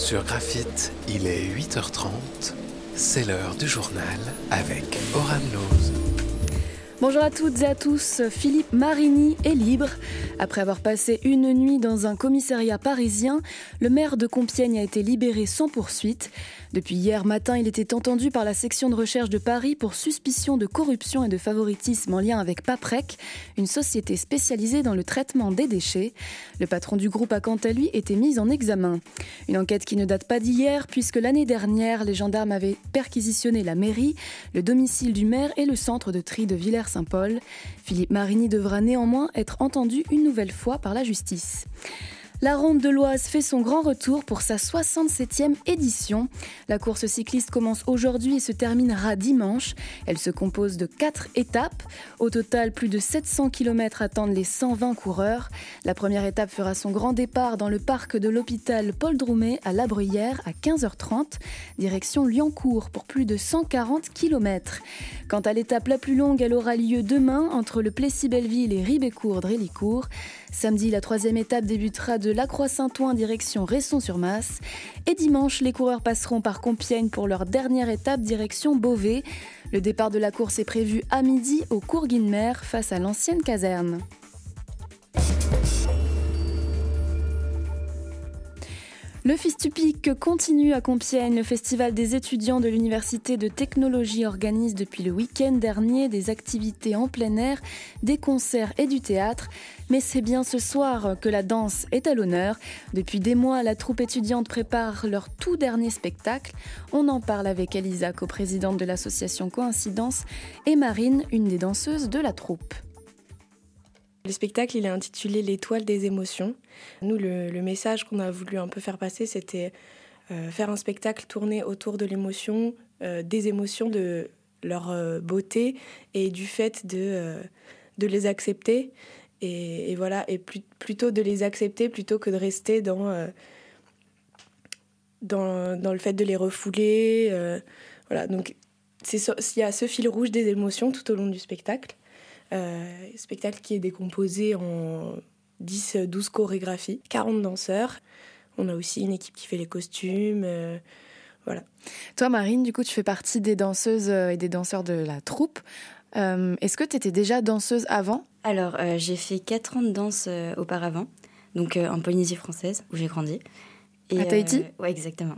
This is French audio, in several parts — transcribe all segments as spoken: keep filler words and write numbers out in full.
Sur Graphite, il est huit heures trente, c'est l'heure du journal avec Oran Loz. Bonjour à toutes et à tous, Philippe Marini est libre. Après avoir passé une nuit dans un commissariat parisien, le maire de Compiègne a été libéré sans poursuite. Depuis hier matin, il était entendu par la section de recherche de Paris pour suspicion de corruption et de favoritisme en lien avec Paprec, une société spécialisée dans le traitement des déchets. Le patron du groupe a quant à lui été mis en examen. Une enquête qui ne date pas d'hier, puisque l'année dernière, les gendarmes avaient perquisitionné la mairie, le domicile du maire et le centre de tri de Villers-Saint-Paul. Philippe Marini devra néanmoins être entendu une nouvelle fois par la justice. La Ronde de l'Oise fait son grand retour pour sa soixante-septième édition. La course cycliste commence aujourd'hui et se terminera dimanche. Elle se compose de quatre étapes. Au total, plus de sept cents kilomètres attendent les cent vingt coureurs. La première étape fera son grand départ dans le parc de l'hôpital Paul Droumet à La Bruyère à quinze heures trente, direction Liancourt pour plus de cent quarante kilomètres. Quant à l'étape la plus longue, elle aura lieu demain entre le Plessis-Belleville et Ribécourt-Drélicourt. Samedi, la troisième étape débutera de La Croix-Saint-Ouen direction Resson-sur-Masse. Et dimanche, les coureurs passeront par Compiègne pour leur dernière étape direction Beauvais. Le départ de la course est prévu à midi au cours Guilmer face à l'ancienne caserne. Le Fistupic continue à Compiègne. Le festival des étudiants de l'Université de Technologie organise depuis le week-end dernier des activités en plein air, des concerts et du théâtre. Mais c'est bien ce soir que la danse est à l'honneur. Depuis des mois, la troupe étudiante prépare leur tout dernier spectacle. On en parle avec Elisa, coprésidente de l'association Coïncidence, et Marine, une des danseuses de la troupe. Le spectacle, il est intitulé « L'étoile des émotions ». Nous, le, le message qu'on a voulu un peu faire passer, c'était euh, faire un spectacle tourné autour de l'émotion, euh, des émotions, de leur euh, beauté et du fait de, euh, de les accepter. Et, et voilà, et plus, plutôt de les accepter plutôt que de rester dans, euh, dans, dans le fait de les refouler. Euh, voilà, donc c'est, il y a ce fil rouge des émotions tout au long du spectacle. Euh, spectacle qui est décomposé en dix à douze chorégraphies, quarante danseurs. On a aussi une équipe qui fait les costumes. Euh, voilà. Toi, Marine, du coup, tu fais partie des danseuses et des danseurs de la troupe. Euh, est-ce que tu étais déjà danseuse avant ? Alors, euh, j'ai fait quatre ans de danse euh, auparavant, donc euh, en Polynésie française, où j'ai grandi. Et, à Tahiti ? euh, Ouais, exactement.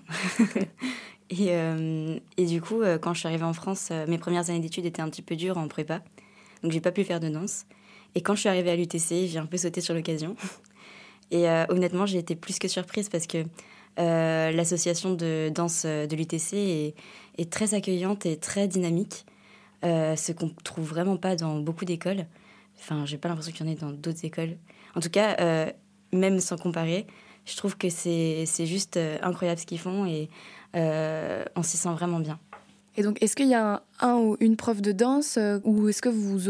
et, euh, et du coup, euh, quand je suis arrivée en France, euh, mes premières années d'études étaient un petit peu dures en prépa. Donc, j'ai pas pu faire de danse. Et quand je suis arrivée à l'U T C, j'ai un peu sauté sur l'occasion. Et euh, honnêtement, j'ai été plus que surprise parce que euh, l'association de danse de l'U T C est, est très accueillante et très dynamique. Euh, ce qu'on trouve vraiment pas dans beaucoup d'écoles. Enfin, j'ai pas l'impression qu'il y en ait dans d'autres écoles. En tout cas, euh, même sans comparer, je trouve que c'est, c'est juste euh, incroyable ce qu'ils font et euh, on s'y sent vraiment bien. Et donc, est-ce qu'il y a un, un ou une prof de danse euh, ou est-ce que vous vous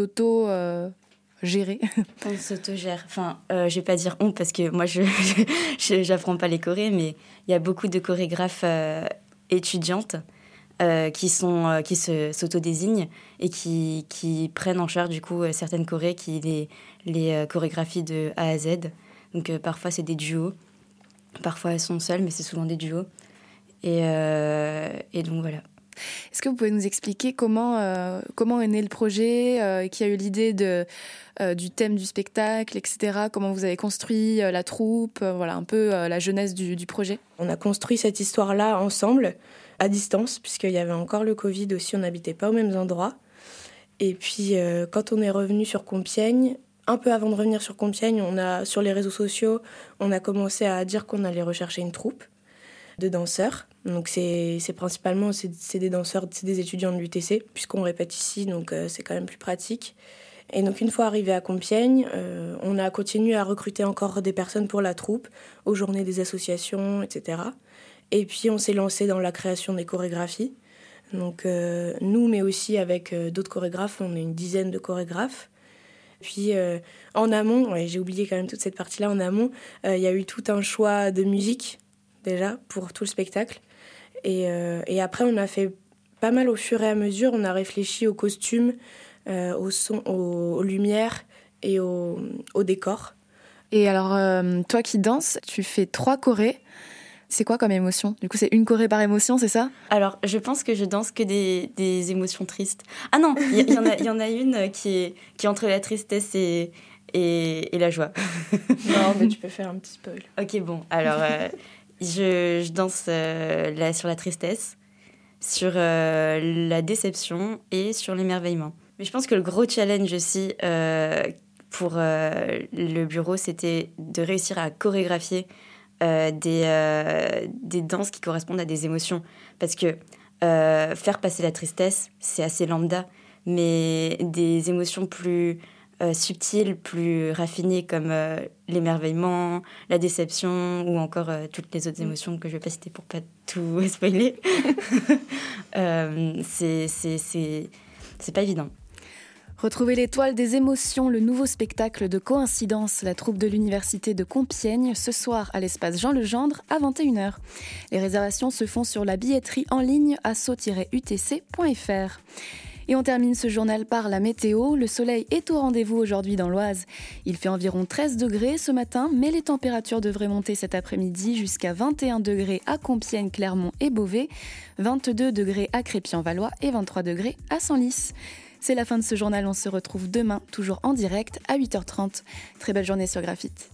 auto-gérez euh, On s'auto-gère. Enfin, euh, je vais pas dire on parce que moi, je, je j'apprends pas les chorés, mais il y a beaucoup de chorégraphes euh, étudiantes euh, qui, sont, euh, qui se, s'auto-désignent et qui, qui prennent en charge du coup certaines chorés, qui les, les euh, chorégraphies de A à Z. Donc, euh, parfois, c'est des duos. Parfois, elles sont seules, mais c'est souvent des duos. Et, euh, et donc, voilà. Est-ce que vous pouvez nous expliquer comment, euh, comment est né le projet, euh, qui a eu l'idée de, euh, du thème du spectacle, et cetera. Comment vous avez construit euh, la troupe, euh, voilà un peu euh, la jeunesse du, du projet. On a construit cette histoire-là ensemble, à distance, puisqu'il y avait encore le Covid aussi, on n'habitait pas aux mêmes endroits. Et puis, euh, quand on est revenu sur Compiègne, un peu avant de revenir sur Compiègne, on a, sur les réseaux sociaux, on a commencé à dire qu'on allait rechercher une troupe de danseurs. Donc c'est, c'est principalement c'est, c'est des danseurs, c'est des étudiants de l'U T C, puisqu'on répète ici, donc euh, c'est quand même plus pratique. Et donc une fois arrivé à Compiègne, euh, on a continué à recruter encore des personnes pour la troupe, aux journées des associations, et cetera. Et puis on s'est lancé dans la création des chorégraphies. Donc euh, nous, mais aussi avec euh, d'autres chorégraphes, on est une dizaine de chorégraphes. Puis euh, en amont, ouais, j'ai oublié quand même toute cette partie-là, en amont, il euh, y a eu tout un choix de musique, déjà, pour tout le spectacle. Et, euh, et après, on a fait pas mal au fur et à mesure. On a réfléchi aux costumes, euh, au son, aux, aux lumières et au, au décor. Et alors, euh, toi qui danses, tu fais trois chorés. C'est quoi comme émotion ? Du coup, c'est une choré par émotion, c'est ça ? Alors, je pense que je danse que des, des émotions tristes. Ah non, il y, y, en a, y en a une qui est, qui est entre la tristesse et, et, et la joie. Non, mais tu peux faire un petit spoil. Ok, bon. Alors, euh, je, je danse euh, là, sur la tristesse, sur euh, la déception et sur l'émerveillement. Mais je pense que le gros challenge aussi euh, pour euh, le bureau, c'était de réussir à chorégraphier Euh, des, euh, des danses qui correspondent à des émotions. Parce que euh, faire passer la tristesse, c'est assez lambda, mais des émotions plus euh, subtiles, plus raffinées, comme euh, l'émerveillement, la déception, ou encore euh, toutes les autres émotions que je ne vais pas citer pour pas tout spoiler, euh, c'est, c'est, c'est, c'est pas évident. Retrouvez l'Étoile des émotions, le nouveau spectacle de Coïncidence, la troupe de l'Université de Compiègne, ce soir à l'espace Jean Legendre à vingt et une heures. Les réservations se font sur la billetterie en ligne asso tiret u t c point f r. Et on termine ce journal par la météo. Le soleil est au rendez-vous aujourd'hui dans l'Oise. Il fait environ treize degrés ce matin, mais les températures devraient monter cet après-midi jusqu'à vingt et un degrés à Compiègne, Clermont et Beauvais, vingt-deux degrés à Crépy-en-Valois et vingt-trois degrés à Senlis. C'est la fin de ce journal, on se retrouve demain, toujours en direct à huit heures trente. Très belle journée sur Graphite.